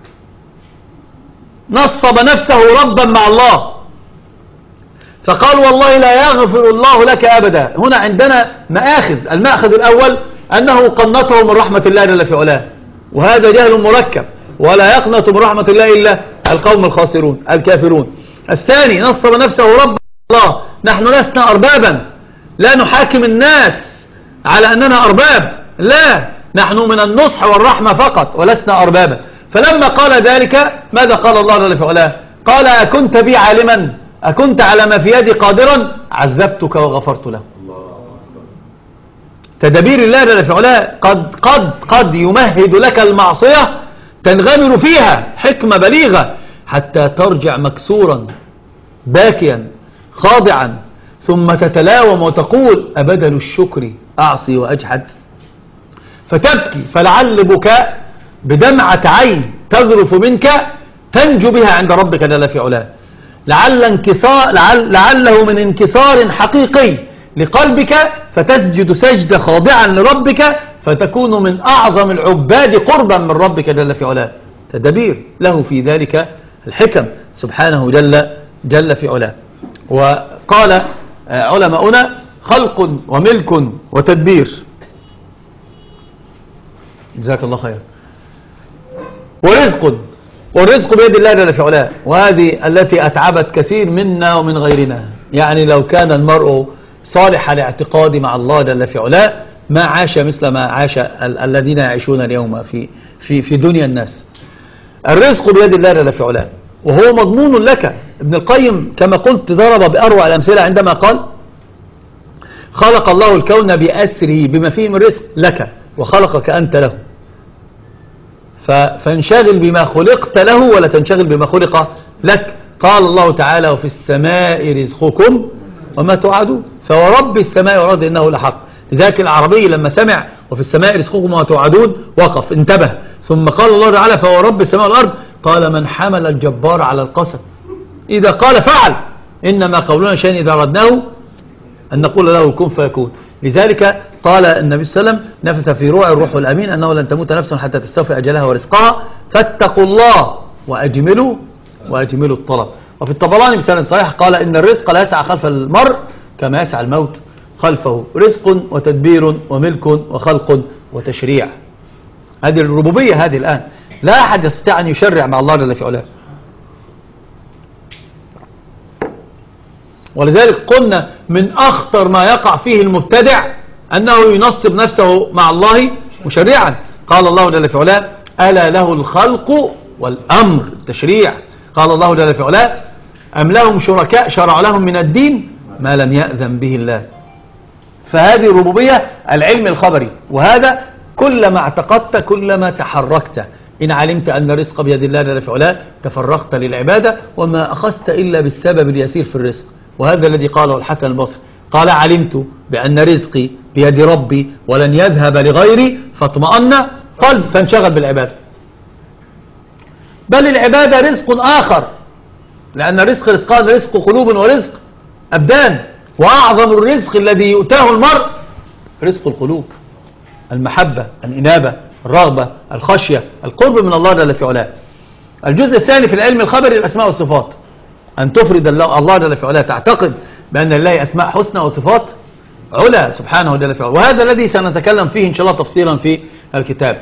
نصب نفسه ربا مع الله، فقال والله لا يغفر الله لك أبدا. هنا عندنا مآخذ. المأخذ الأول أنه قنطه من رحمة الله جل في علاه، وهذا جهل مركب، ولا يقنط من رحمة الله إلا القوم الخاسرون الكافرون. الثاني نصب نفسه ربا الله. نحن لسنا أربابا، لا نحاكم الناس على أننا أرباب، لا، نحن من النصح والرحمة فقط ولسنا أربابا. فلما قال ذلك ماذا قال الله جل في علاه؟ قال أكنت بي عالما أكنت على ما في يدي قادرا عذبتك وغفرت له. تدبير الله جل في علاه قد يمهد لك المعصية تنغمر فيها حكمة بليغة حتى ترجع مكسورا باكيا خاضعا، ثم تتلاوم وتقول أبدل الشكر أعصي وأجحد، فتبكي، فلعل بكاء بدمعة عين تذرف منك تنجو بها عند ربك جل في علاه. لعله من انكسار حقيقي لقلبك فتسجد سجدة خاضعا لربك فتكون من أعظم العباد قربا من ربك جل في علاه. تدبير له في ذلك الحكم سبحانه جل في علاه. وقال علماؤنا خلق وملك وتدبير، جزاك الله خير، ورزق، والرزق بيد الله جل في علاه، وهذه التي أتعبت كثير منا ومن غيرنا. يعني لو كان المرء صالح الاعتقاد مع الله جل في علاه ما عاش مثل ما عاش الذين يعيشون اليوم في دنيا الناس. الرزق بيد الله جل في علاه وهو مضمون لك. ابن القيم كما قلت ضرب بأروع الأمثلة عندما قال خلق الله الكون بأسره بما فيه من رزق لك وخلقك أنت له، فانشغل بما خلقت له ولا تنشغل بما خلق لك. قال الله تعالى وفي السماء رزقكم وما توعدون، فورب السماء والأرض إنه لحق. لذلك العربي لما سمع وفي السماء رزقكم وما توعدون وقف انتبه، ثم قال الله تعالى فورب السماء والأرض قال من حمل الجبار على القسم إذا قال فعل، إنما قولنا شيء إذا أردناه أن نقول له كن فيكون. لذلك قال النبي صلى الله عليه وسلم نفث في روع الروح الأمين أنه لن تموت نفس حتى تستوفي أجلها ورزقها فاتقوا الله وأجملوا الطلب. وفي الطبراني بسند صحيح قال إن الرزق لا يسعى خلف المرء كما يسعى الموت خلفه. رزق وتدبير وملك وخلق وتشريع، هذه الربوبية. هذه الآن لا أحد يستطيع أن يشرع مع الله جل في علاه. ولذلك قلنا من أخطر ما يقع فيه المبتدع أنه ينصب نفسه مع الله مشرعا. قال الله جل في علاه ألا له الخلق والأمر التشريع. قال الله جل في علاه أم لهم شركاء شرع لهم من الدين ما لم يأذن به الله. فهذه الربوبية العلم الخبري، وهذا كلما اعتقدت كلما تحركت. إن علمت أن الرزق بيد الله جل في علاه تفرغت للعبادة وما أخذت إلا بالسبب اليسير في الرزق. وهذا الذي قاله الحسن البصري قال علمت بأن رزقي بيد ربي ولن يذهب لغيري فاطمأن قلب فانشغل بالعبادة. بل العبادة رزق آخر، لأن الرزق رزقان، رزق قلوب ورزق أبدان، وأعظم الرزق الذي يؤتاه المرء رزق القلوب، المحبة، الإنابة، الرغبة، الخشية، القرب من الله جل في علاه. الجزء الثاني في العلم الخبري الأسماء والصفات، أن تفرد الله جل في علاه، تعتقد بأن لله أسماء حسنى وصفات علا سبحانه جل في علاه. وهذا الذي سنتكلم فيه إن شاء الله تفصيلا في الكتاب.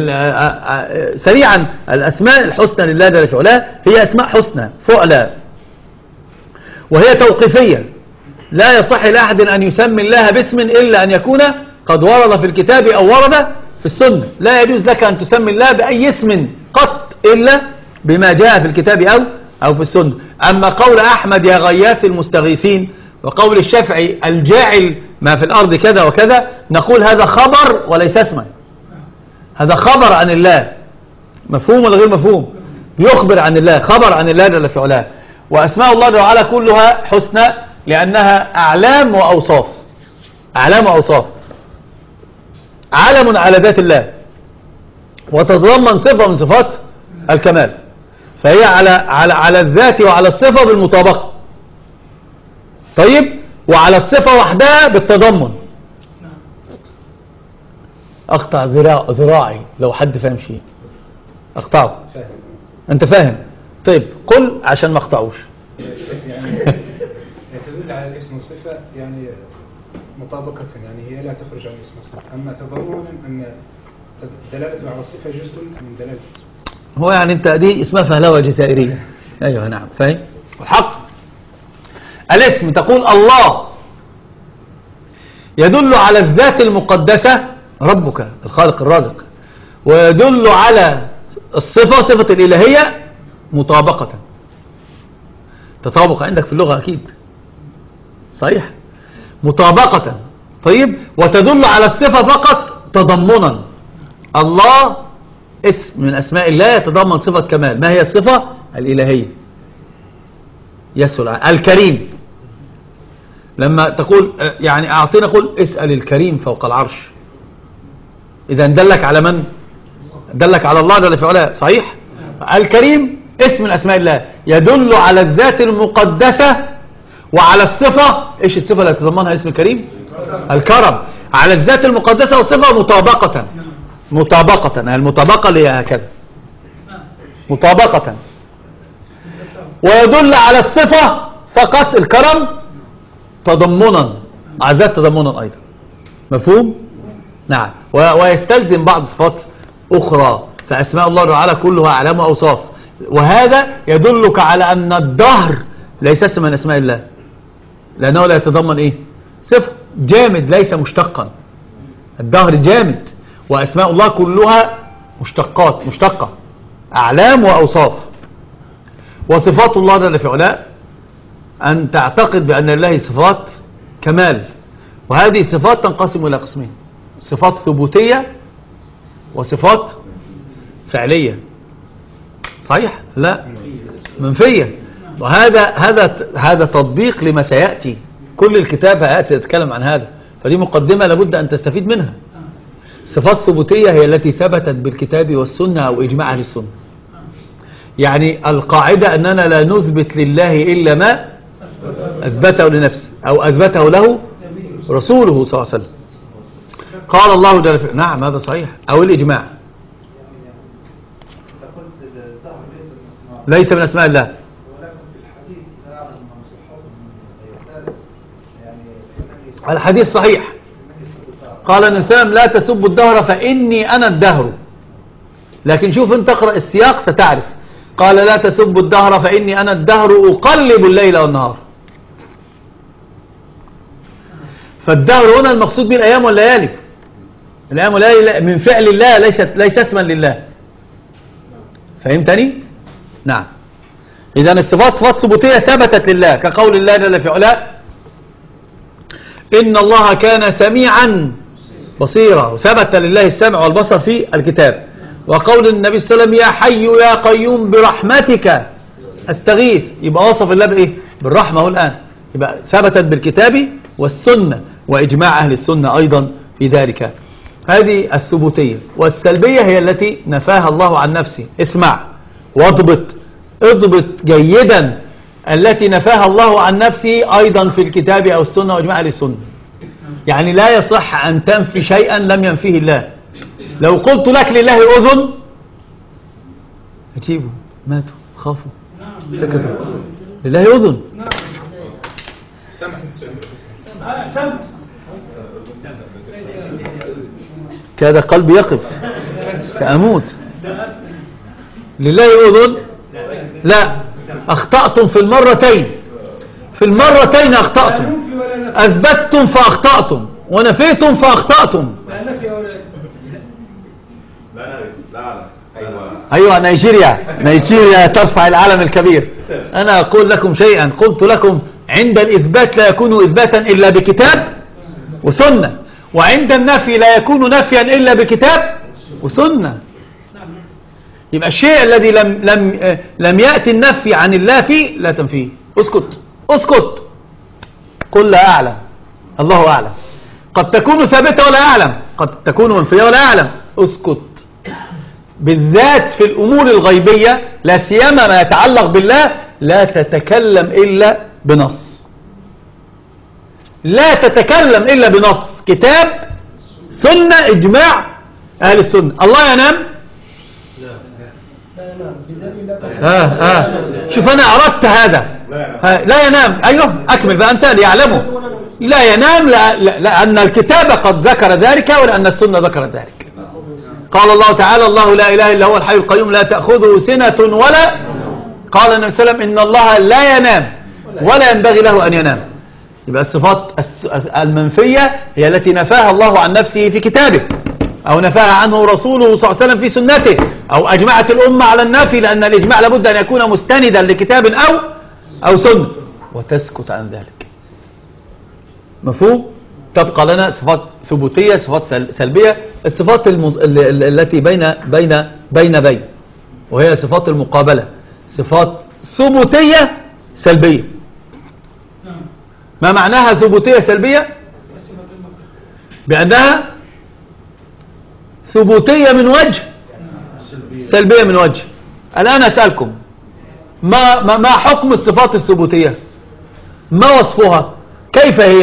سريعا الأسماء الحسنى لله جل في علاه هي أسماء حسنى فعلا، وهي توقيفية. لا يصح لأحد أن يسمي الله باسم إلا أن يكون قد ورد في الكتاب أو ورد في السنة. لا يجوز لك أن تسمي الله بأي اسم قط إلا بما جاء في الكتاب أو في السنة. أما قول أحمد يا غياث المستغيثين، وقول الشافعي الجاعل ما في الأرض كذا وكذا، نقول هذا خبر وليس اسما، هذا خبر عن الله، مفهوم ولا غير مفهوم؟ يخبر عن الله، خبر عن الله جل في علاه. وأسماء الله جل وعلا كلها حسنى لأنها أعلام وأوصاف. أعلام وأوصاف، علم على ذات الله وتتضمن صفة من صفات الكمال، فهي على الذات وعلى الصفة بالمطابقة. طيب، وعلى الصفة وحدها بالتضمن. أقطع ذراعي لو حد فاهم شيء أقطعه. أنت فاهم؟ طيب قل عشان ما أقطعوش. يعني تدل على الاسم والصفة يعني مطابقة، يعني هي لا تخرج عن الاسم والصفة. أما تضمنا أن دلالة على الصفة جزء من دلالة الاسم. هو يعني أنت دي اسمها فهلوة جزائرية. أيوة نعم فاهم. والحق الاسم تقول الله يدل على الذات المقدسة ربك الخالق الرازق، ويدل على الصفة صفة الإلهية مطابقة. تطابق عندك في اللغة أكيد صحيح، مطابقة. طيب، وتدل على الصفة فقط تضمنا. الله اسم من أسماء الله يتضمن صفة كمال. ما هي الصفة؟ الإلهية. يسهل. الكريم، لما تقول يعني أعطينا قل اسأل الكريم فوق العرش، إذا دلك على من؟ دلك على الله جل في علاه صحيح. الكريم اسم من أسماء الله يدل على الذات المقدسة وعلى الصفة. إيش الصفة اللي تتضمنها اسم الكريم؟ الكرم. على الذات المقدسة والصفة مطابقة. المطابقة اللي هي هكذا مطابقة. ويدل على الصفة فقط الكرم تضمنا، على الذات تضمنا أيضا. مفهوم؟ نعم. ويستلزم بعض صفات أخرى، فأسماء الله تعالى كلها أعلام وأوصاف. وهذا يدلك على أن الدهر ليس اسم من أسماء الله، لأنه لا يتضمن إيه؟ صفة. جامد ليس مشتقا. الدهر جامد، وأسماء الله كلها مشتقة أعلام وأوصاف. وصفات الله جل في علاه أن تعتقد بأن لله صفات كمال، وهذه الصفات تنقسم إلى قسمين: صفات ثبوتية وصفات فعلية. صحيح؟ لا، منفية. وهذا تطبيق لما سيأتي. كل الكتاب هيأتي يتكلم عن هذا، فدي مقدمة لابد أن تستفيد منها. صفات ثبوتية هي التي ثبتت بالكتاب والسنة أو إجماع أهل السنة. يعني القاعدة أننا لا نثبت لله إلا ما أثبته لنفسه أو أثبته له رسوله صلى الله عليه وسلم. قال الله جل وعلا. نعم هذا صحيح. أو الإجماع ليس من أسماء الله. الحديث صحيح. قال النبي صلى الله عليه وسلم: لا تسبوا الدهر فإني أنا الدهر. لكن شوف انت اقرأ السياق ستعرف. قال: لا تسبوا الدهر فإني أنا الدهر أقلب الليل والنهار. فالدهر هنا المقصود به الأيام والليالي. الأيام والليالي من فعل الله، ليس اسما لله. فهمتني؟ نعم. إذن الصفات صفات ثبوتية ثبتت لله، كقول الله جل في علاه: إن الله كان سميعا بصيرا. ثبت لله السمع والبصر في الكتاب. وقول النبي صلى الله عليه وسلم: يا حي يا قيوم برحمتك أستغيث. يبقى وصف الله بإيه؟ بالرحمة. هو الآن يبقى ثبتت بالكتاب والسنة وإجماع أهل السنة أيضا في ذلك. هذه الثبوتية. والسلبية هي التي نفاها الله عن نفسه. اسمع اضبط جيدا. التي نفاها الله عن نفسه أيضا في الكتاب أو السنة وإجماع أهل السنة. يعني لا يصح أن تنفي شيئا لم ينفيه الله. لو قلت لك لله أذن أجيبوا، ماتوا، خافوا، سكتوا. لله أذن. كاد قلبي يقف سأموت. لله أذن. لا، أخطأتم في المرتين أخطأتم. أثبتتم فأخطأتم، ونفيتم فأخطأتم. أيوة نيجيريا ترفع العلم الكبير. أنا أقول لكم شيئا، قلت لكم: عند الإثبات لا يكون إثباتا إلا بكتاب وسنة، وعند النفي لا يكون نفيا إلا بكتاب وسنة. يبقى الشيء الذي لم يأتي النفي عن الله فيه لا تنفيه. اسكت. قل لا أعلم، الله أعلم. قد تكون ثابتة ولا أعلم، قد تكون منفية ولا أعلم. اسكت. بالذات في الأمور الغيبية، لا سيما ما يتعلق بالله، لا تتكلم إلا بنص. لا تتكلم إلا بنص، كتاب، سنة، إجماع أهل السنة. الله ينام؟ شوف أنا أردت هذا. لا ينام. أيوه أكمل فأنت ليعلمه. لا ينام لأن الكتاب قد ذكر ذلك، ولأن السنة ذكرت ذلك. قال الله تعالى: الله لا إله إلا هو الحي القيوم لا تأخذه سنة ولا. قال النبي صلى الله عليه وسلم: إن الله لا ينام ولا ينبغي له أن ينام. يبقى الصفات المنفية هي التي نفاها الله عن نفسه في كتابه، أو نفاها عنه رسوله صلى الله عليه وسلم في سنته، أو أجمعت الأمة على النفي، لأن الإجماع لابد أن يكون مستندا لكتاب أو سنة، وتسكت عن ذلك. مفهوم؟ تبقى لنا صفات ثبوتية، صفات سلبية. الصفات التي بين وهي صفات المقابلة. صفات ثبوتية سلبية. ما معناها ثبوتية سلبية؟ بأنها ثبوتية من وجه، سلبية من وجه. الآن أسألكم: ما حكم الصفات الثبوتية؟ ما وصفها؟ كيف هي؟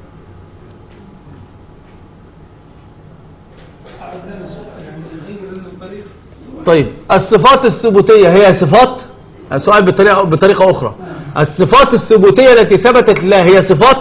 طيب الصفات الثبوتية هي صفات، السؤال بطريقة أخرى، الصفات الثبوتية التي ثبتت لله هي صفات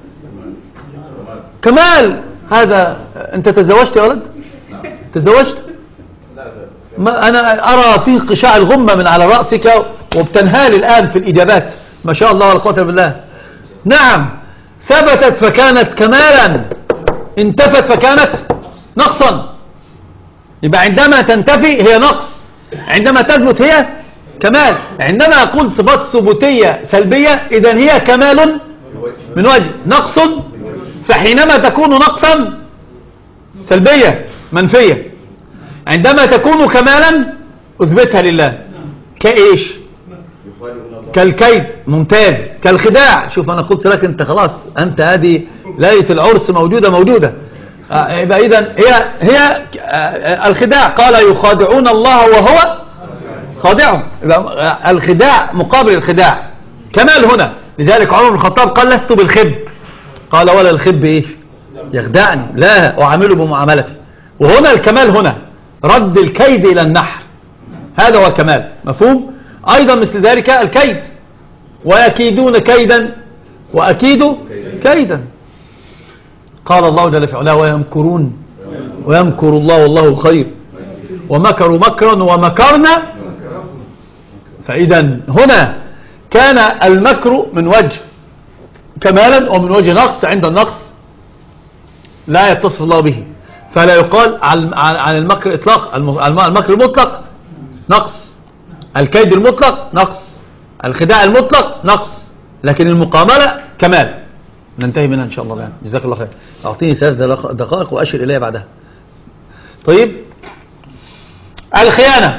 كمال. هذا أنت تزوجت يا ولد؟ تزوجت؟ ما أنا أرى في انقشاع الغمة من على رأسك وبتنهال الآن في الإجابات، ما شاء الله ولا قوة إلا بالله. نعم، ثبتت فكانت كمالا، انتفت فكانت نقصا. يبقى عندما تنتفي هي نقص، عندما تثبت هي كمال. عندما أقول صفات ثبوتية سلبية إذن هي كمال من وجه، نقص فحينما تكون نقصا سلبية منفية، عندما تكون كمالا أثبتها لله. كإيش؟ كالكيد، ممتاز. كالخداع، شوف أنا قلت لك أنت خلاص، أنت هذه ليلة العرس موجودة. يبقى إذن هي الخداع، قال يخادعون الله وهو خادعهم. الخداع مقابل الخداع، كمال هنا. لذلك عمر بن الخطاب قال لست بالخب، قال ولا الخب إيش؟ يخدعني، لا أعامله بمعاملتي. وهنا الكمال هنا رد الكيد إلى النحر، هذا هو الكمال. مفهوم؟ أيضا مثل ذلك الكيد، ويكيدون كيدا وأكيد كيدا. قال الله جل في علاه ويمكرون ويمكر الله والله خير ومكروا مكرا ومكرنا. فإذا هنا كان المكر من وجه كمالا ومن وجه نقص. عند النقص لا يتصف الله به، فلا يقال عن المكر إطلاق. المكر المطلق نقص، الكيد المطلق نقص، الخداع المطلق نقص، لكن المقاملة كمال. ننتهي منها إن شاء الله الآن. جزاك الله خير. أعطيني 3 دقائق وأشر إليها بعدها. طيب، الخيانة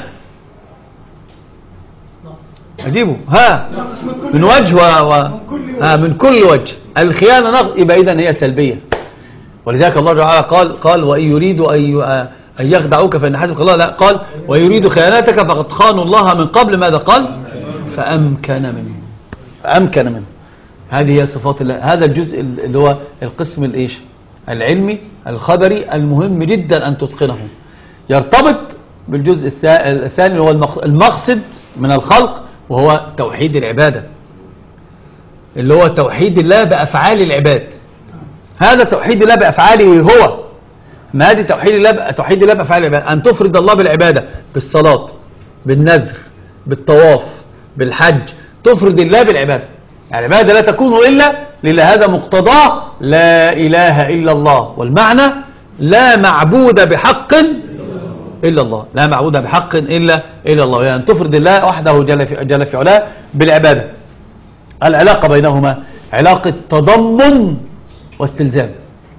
أجيبه من وجه من كل وجه. الخيانة نقص، يبقى إذن هي سلبية. ولذلك الله تعالى قال وإن يريدوا أن يخدعوك فإن حسبك الله، لا، قال ويريد خيانتك فقد خانوا الله من قبل. ماذا قال؟ فأمكن منه. هذه هي صفات الله. هذا الجزء اللي هو القسم الإيش؟ العلمي الخبري المهم جدا أن تتقنه، يرتبط بالجزء الثاني هو المقصد من الخلق، وهو توحيد العبادة، اللي هو توحيد الله بأفعال العباد. هذا توحيد الله بأفعاله هو، ما هذه توحيد الله بأفعال العباد، أن تفرد الله بالعبادة، بالصلاة، بالنذر، بالطواف، بالحج، تفرد الله بالعبادة. يعني العبادة لا تكون إلا لله. هذا مقتضاه لا إله إلا الله، والمعنى لا معبود بحق إلا الله، لا معبود بحق إلا الله. يعني تفرد الله وحده جل في علاه بالعبادة. العلاقة بينهما علاقة تضمن واستلزام،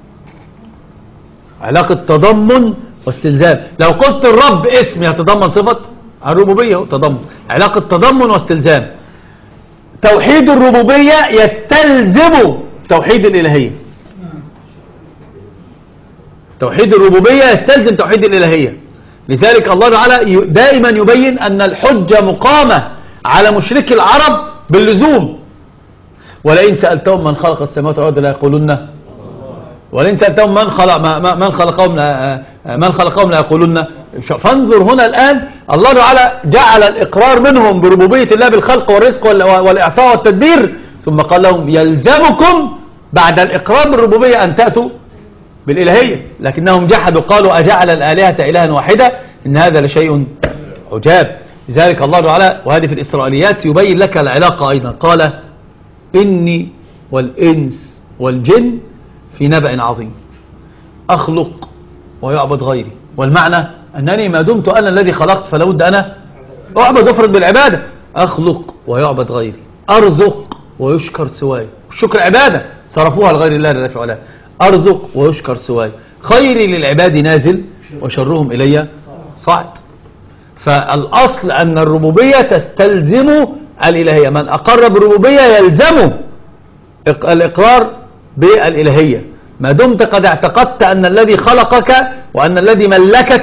علاقة تضمن واستلزام. لو قلت الرب اسم يتضمن صفة الربوبية، تضمن، علاقة تضمن واستلزام. توحيد الربوبية يستلزم توحيد الإلهية، توحيد الربوبية يستلزم توحيد الإلهية. لذلك الله تعالى دائما يبين أن الحجة مقامة على مشركي العرب باللزوم. ولئن سألتهم من خلق السماوات والأرض لا يقولون، ولئن سألتهم من خلقهم لا يقولون. فانظر هنا الآن الله تعالى جعل الإقرار منهم بربوبية الله بالخلق والرزق والإعطاء والتدبير، ثم قال لهم يلزمكم بعد الإقرار بالربوبية أن تأتوا بالإلهية، لكنهم جحدوا قالوا أجعل الآلهة إلها واحدة إن هذا لشيء عجاب. لذلك الله تعالى، وهذه في الإسرائيليات، يبين لك العلاقة أيضا. قال إني والإنس والجن في نبأ عظيم أخلق ويعبد غيري. والمعنى أنني ما دمت أنا الذي خلقت فلا بد أنا أعبد، أفرد بالعبادة. أخلق ويعبد غيري، أرزق ويشكر سواي. الشكر عبادة صرفوها لغير الله جل في علاه. أرزق ويشكر سواي، خيري للعباد نازل وشرهم إلي صاعد. فالأصل أن الربوبية تستلزم الإلهية. من أقر بالربوبية يلزم الإقرار بالإلهية، ما دمت قد اعتقدت أن الذي خلقك وأن الذي ملكك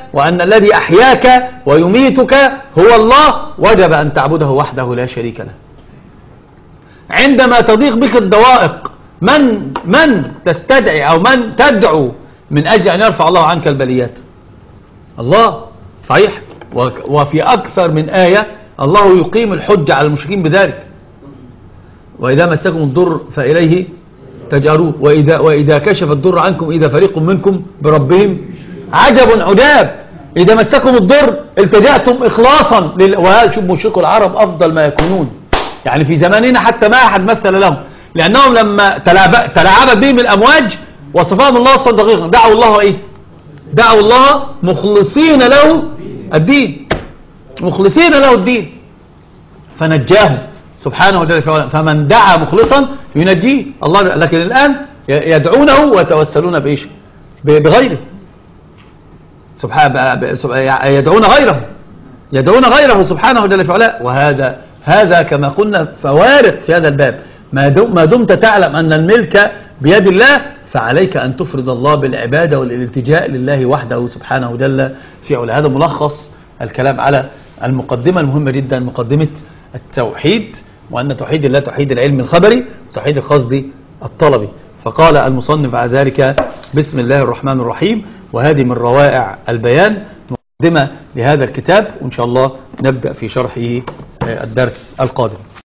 وأن الذي أحياك ويميتك هو الله، وجب أن تعبده وحده لا شريك له. عندما تضيق بك الضوائق من تستدعي أو من تدعو من أجل أن يرفع الله عنك البليات؟ الله. صحيح. وفي أكثر من آية الله يقيم الحج على المشركين بذلك. وإذا مسكم الضر فإليه تجأرون، وإذا كشف الضر عنكم إذا فريق منكم بربهم عجب عجاب. إذا مسكم الضر التجأتم إخلاصا وهذا شوف مشرك العرب أفضل ما يكونون، يعني في زماننا حتى ما أحد مثل لهم، لأنهم لما تلاعبت بهم الأمواج وصفهم الله وصفا دقيقا دعوا الله إيه؟ دعوا الله مخلصين له الدين، مخلصين له الدين فنجاهم سبحانه وتعالى. فمن دعا مخلصا ينجيه الله. لكن الآن يدعونه ويتوسلون بإيش؟ بغيره سبحانه، يدعون غيره سبحانه وتعالى. وهذا كما قلنا فوارق في هذا الباب. ما دمت تعلم أن الملك بيد الله فعليك أن تفرض الله بالعبادة والالتجاء لله وحده سبحانه وجل في علا. هذا ملخص الكلام على المقدمة المهمة جدا، مقدمة التوحيد، وأن توحيد الله توحيد العلم الخبري وتوحيد القصد الطلبي. فقال المصنف بعد ذلك بسم الله الرحمن الرحيم، وهذه من روائع البيان مقدمة لهذا الكتاب، وإن شاء الله نبدأ في شرحه الدرس القادم.